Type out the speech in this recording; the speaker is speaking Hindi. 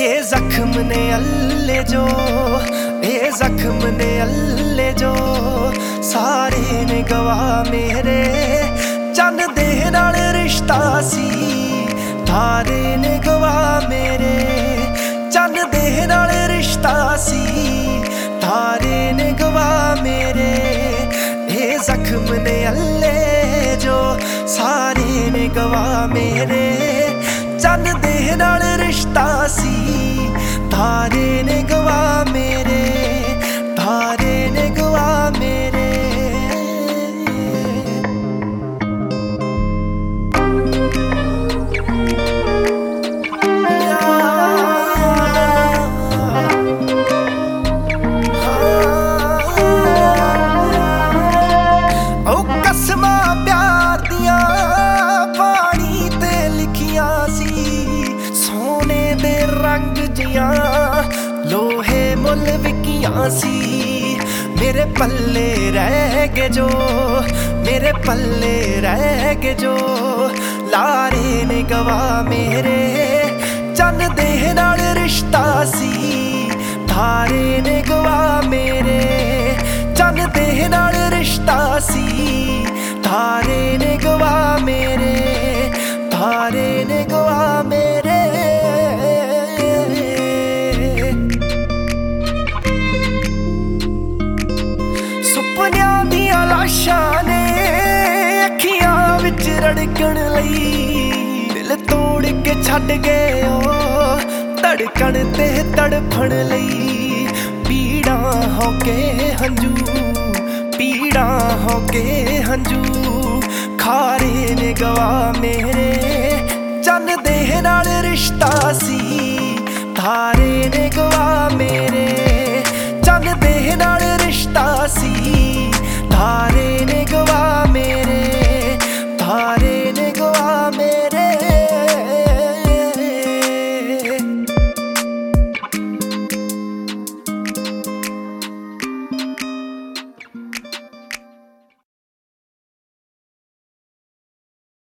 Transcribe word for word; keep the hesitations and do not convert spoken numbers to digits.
ये जख्म ने अल्ले जो, ये जख्म ने अल्ले जो, सारे ने गवा मेरे चन दे नाल रिश्ता सी। तारे ने गवा मेरे चन दे नाल रिश्ता सी। तारे ने गवा मेरे ये जख्म ने अल्ले जो, सारे ने गवा मेरे चन दे नाल रिश्ता सी। तारे ने गवा मेरे, तारे ने गवा मेरे। ओ कसमा प्यार दिया पानी ते लिखिया सी। सोने दे रंग जिया लोहे मुल विकिया सी। मेरे पल्ले रह गए जो, मेरे पल्ले रह गए जो, लारे ने गवा मेरे चन दे नाल रिश्ता सी। तारे ने गवा मेरे चन दे नाल रिश्ता सी। तारे ने गवा मेरे, तारे ने गवा मेरे। सुपनियां दियां लाशां ने अखियां विच रड़कण लई, दिल तोड़ के छड्ड गए ओ धड़कण ते तड़फण लई। पीड़ा हो के हंजू, पीड़ा हो के हंजू, खारे ने गवा मेरे चन दे नाल रिश्ता सी। तारे ने गवा मेरे।